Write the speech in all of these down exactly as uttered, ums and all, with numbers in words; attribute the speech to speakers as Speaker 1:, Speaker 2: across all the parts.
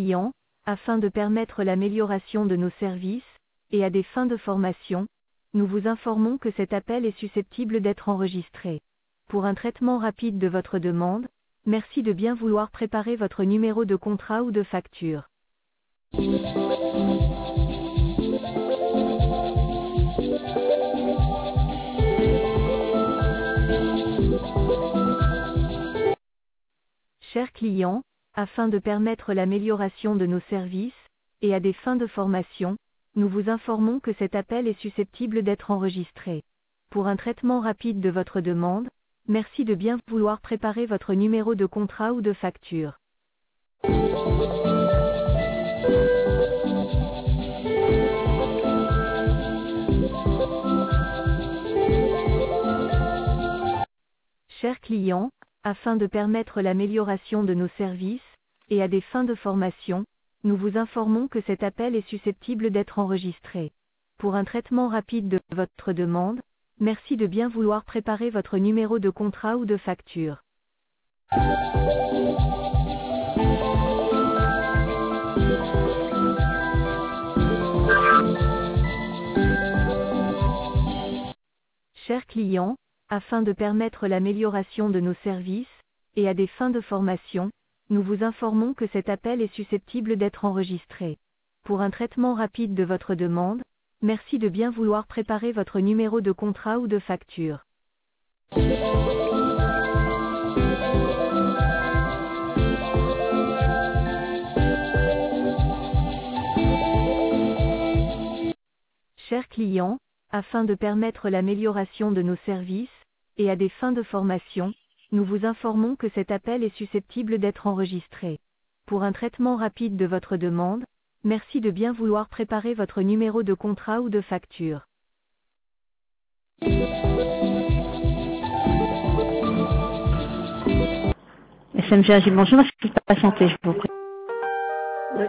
Speaker 1: client, afin de permettre l'amélioration de nos services, et à des fins de formation, nous vous informons que cet appel est susceptible d'être enregistré. Pour un traitement rapide de votre demande, merci de bien vouloir préparer votre numéro de contrat ou de facture. Chers clients, afin de permettre l'amélioration de nos services, et à des fins de formation, nous vous informons que cet appel est susceptible d'être enregistré. Pour un traitement rapide de votre demande, merci de bien vouloir préparer votre numéro de contrat ou de facture. Chers clients, afin de permettre l'amélioration de nos services, et à des fins de formation, nous vous informons que cet appel est susceptible d'être enregistré. Pour un traitement rapide de votre demande, merci de bien vouloir préparer votre numéro de contrat ou de facture. Chers clients, afin de permettre l'amélioration de nos services, et à des fins de formation, nous vous informons que cet appel est susceptible d'être enregistré. Pour un traitement rapide de votre demande, merci de bien vouloir préparer votre numéro de contrat ou de facture. Chers clients, afin de permettre l'amélioration de nos services, et à des fins de formation, nous vous informons que cet appel est susceptible d'être enregistré. Pour un traitement rapide de votre demande, merci de bien vouloir préparer votre numéro de contrat ou de facture.
Speaker 2: S M G Agile, bonjour, est-ce que vous pouvez patienter, je vous prie.
Speaker 3: Oui.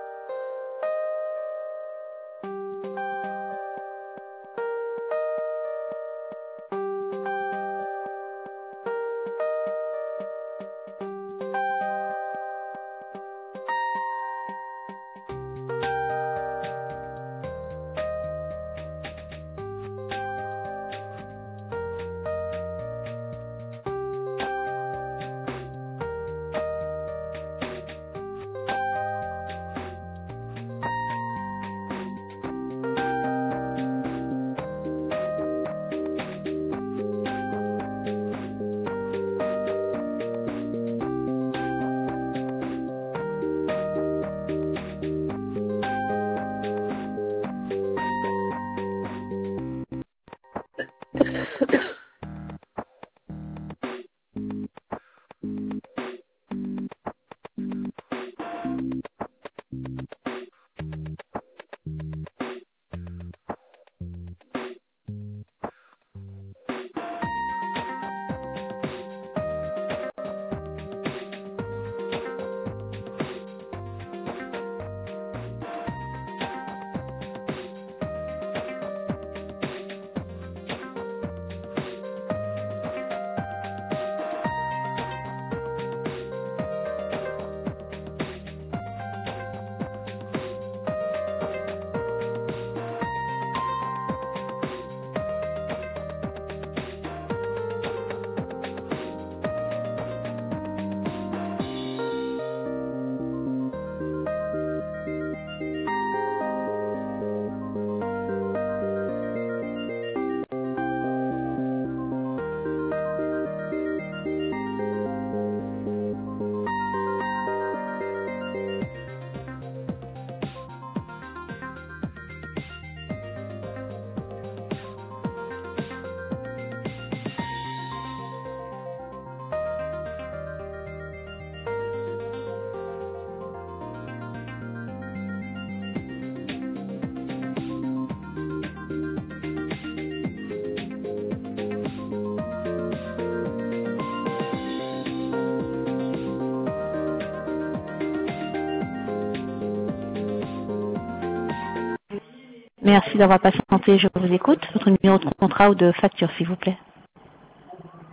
Speaker 2: Merci d'avoir patienté, je vous écoute. Votre numéro de contrat ou de facture, s'il vous plaît.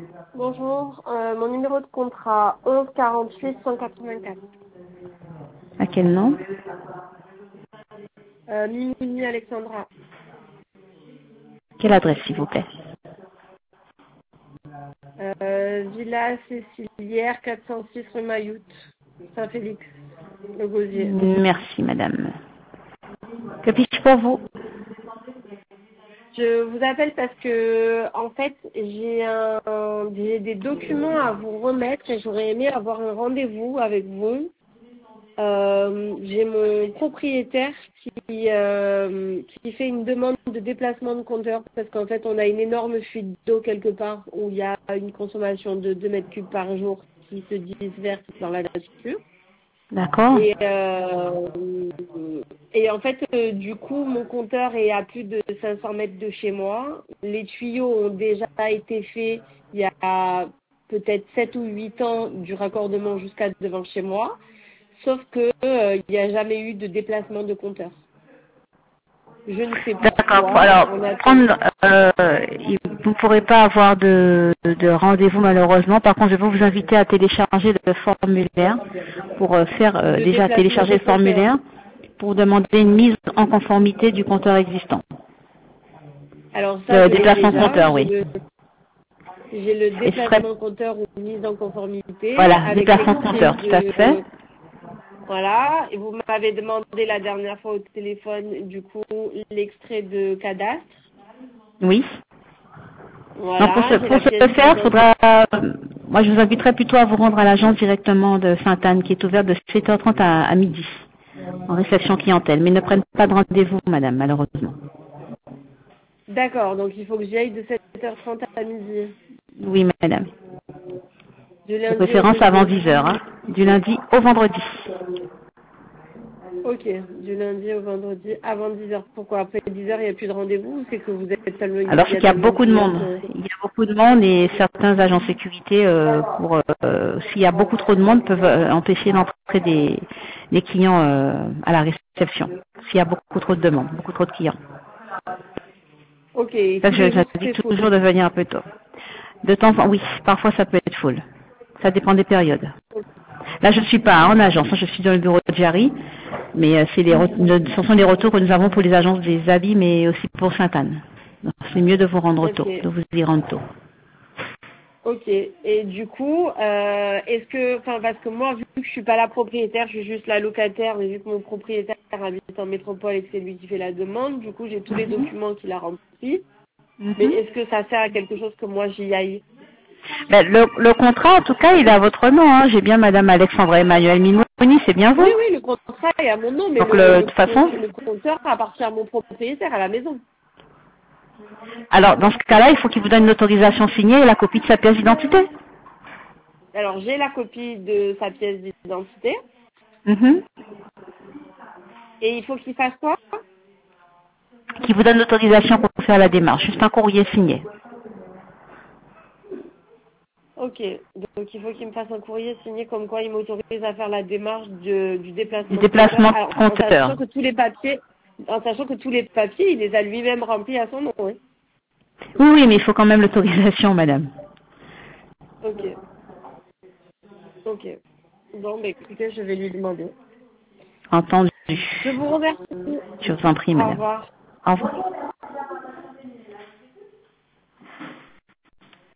Speaker 3: Bonjour, euh, mon numéro de contrat onze quarante-huit cent quatre-vingt-quatre.
Speaker 2: À quel nom?
Speaker 3: Euh, Mimi Alexandra.
Speaker 2: Quelle adresse, s'il vous plaît?
Speaker 3: Euh, Villa Cécilière, quatre cent six rue Mayoute, Saint-Félix, le Gosier.
Speaker 2: Merci, madame. Que puis-je pour vous?
Speaker 3: Je vous appelle parce que, en fait, j'ai un, j'ai des documents à vous remettre et j'aurais aimé avoir un rendez-vous avec vous. Euh, j'ai mon propriétaire qui, euh, qui fait une demande de déplacement de compteur parce qu'en fait, on a une énorme fuite d'eau quelque part où il y a une consommation de deux mètres cubes par jour qui se disperse dans la nature.
Speaker 2: D'accord.
Speaker 3: Et, euh, et en fait, euh, du coup, mon compteur est à plus de cinq cents mètres de chez moi. Les tuyaux ont déjà été faits il y a peut-être sept ou huit ans du raccordement jusqu'à devant chez moi. Sauf que euh, il n'y a jamais eu de déplacement de compteur. Je ne sais
Speaker 2: D'accord.
Speaker 3: pourquoi.
Speaker 2: Alors,
Speaker 3: On attend.
Speaker 2: prendre, euh, il- vous ne pourrez pas avoir de, de rendez-vous malheureusement. Par contre, je vais vous inviter à télécharger le formulaire pour euh, faire euh,
Speaker 3: De
Speaker 2: déjà
Speaker 3: déplacement
Speaker 2: télécharger
Speaker 3: de
Speaker 2: le
Speaker 3: compteur.
Speaker 2: formulaire pour demander une mise en conformité du compteur existant.
Speaker 3: Alors ça,
Speaker 2: Le
Speaker 3: je l'ai
Speaker 2: déplacement de
Speaker 3: déjà.
Speaker 2: compteur,
Speaker 3: J'ai
Speaker 2: oui.
Speaker 3: le, j'ai le
Speaker 2: Et ce serait,
Speaker 3: déplacement compteur ou mise en conformité
Speaker 2: voilà,
Speaker 3: avec
Speaker 2: déplacement de
Speaker 3: l'extrait
Speaker 2: compteur, tout à fait.
Speaker 3: de. Voilà. Et vous m'avez demandé la dernière fois au téléphone, du coup, l'extrait de cadastre.
Speaker 2: Oui. Donc pour ce,
Speaker 3: Voilà. J'ai
Speaker 2: pour
Speaker 3: la
Speaker 2: ce
Speaker 3: pièce
Speaker 2: faire, il
Speaker 3: d'identité.
Speaker 2: faudra, euh, moi je vous inviterai plutôt à vous rendre à l'agence directement de Sainte-Anne qui est ouverte de sept heures trente à, à midi en réception clientèle. Mais ne prennent pas de rendez-vous, madame, malheureusement.
Speaker 3: D'accord. Donc il faut que j'y aille de sept heures trente à midi.
Speaker 2: Oui, madame.
Speaker 3: Du
Speaker 2: De
Speaker 3: lundi au
Speaker 2: préférence avant
Speaker 3: jeudi.
Speaker 2: dix heures, hein, du lundi au vendredi.
Speaker 3: Ok, du lundi au vendredi avant dix heures. Pourquoi après dix heures il n'y a plus de rendez-vous ou c'est que vous êtes tellement, il
Speaker 2: Alors
Speaker 3: y
Speaker 2: c'est
Speaker 3: a
Speaker 2: qu'il y a
Speaker 3: tellement de
Speaker 2: beaucoup de
Speaker 3: clients
Speaker 2: monde.
Speaker 3: que...
Speaker 2: Il y a beaucoup de monde et certains agents de sécurité, euh, pour euh, s'il y a beaucoup trop de monde, peuvent euh, empêcher l'entrée des, des clients euh, à la réception. S'il y a beaucoup trop de demandes, beaucoup trop de clients.
Speaker 3: Ok, et
Speaker 2: Ça,
Speaker 3: tous
Speaker 2: je
Speaker 3: les jours
Speaker 2: j'indique
Speaker 3: c'est full.
Speaker 2: toujours de venir un peu tôt. De temps en temps, oui, parfois ça peut être full. Ça dépend des périodes. Là, je ne suis pas en agence, hein, je suis dans le bureau de Jarry, mais euh, c'est les re- le- ce sont les retours que nous avons pour les agences des habits, mais aussi pour Sainte-Anne. Donc, c'est mieux de vous rendre
Speaker 3: Ok,
Speaker 2: tôt, de vous y rendre tôt.
Speaker 3: ok. Et du coup, euh, est-ce que, enfin parce que moi vu que je suis pas la propriétaire, je suis juste la locataire, mais vu que mon propriétaire habite en métropole et que c'est lui qui fait la demande, du coup j'ai tous les documents qu'il a remplis. Mais
Speaker 2: Mhm.
Speaker 3: est-ce que ça sert à quelque chose que moi j'y aille?
Speaker 2: Ben, le, le contrat, en tout cas, il est à votre nom. Hein. J'ai bien Madame Alexandra Emmanuel Mimoni, c'est bien
Speaker 3: Oui,
Speaker 2: vous.
Speaker 3: oui, le contrat est à mon nom, mais
Speaker 2: Donc,
Speaker 3: le,
Speaker 2: le- de
Speaker 3: le,
Speaker 2: toute façon,
Speaker 3: le compteur appartient à mon propriétaire à la maison.
Speaker 2: alors dans ce cas-là, il faut qu'il vous donne une autorisation signée et la copie de sa pièce d'identité.
Speaker 3: Alors, j'ai la copie de sa pièce d'identité.
Speaker 2: Mhm.
Speaker 3: Et il faut qu'il fasse quoi?
Speaker 2: Qui vous donne l'autorisation pour faire la démarche. Juste un courrier signé.
Speaker 3: Ok. Donc, il faut qu'il me fasse un courrier signé comme quoi il m'autorise à faire la démarche de- du
Speaker 2: Du
Speaker 3: déplacement de compteur.
Speaker 2: déplacement
Speaker 3: Alors,
Speaker 2: de
Speaker 3: en
Speaker 2: compteur.
Speaker 3: sachant que tous les papiers, en sachant que tous les papiers, il les a lui-même remplis à son nom, oui.
Speaker 2: Oui, oui, mais il faut quand même l'autorisation, madame.
Speaker 3: Ok. Ok. Bon, bah, écoutez, je vais lui demander.
Speaker 2: Entendu.
Speaker 3: Je vous remercie.
Speaker 2: Je vous en prie,
Speaker 3: Au
Speaker 2: madame.
Speaker 3: revoir.
Speaker 2: Au revoir.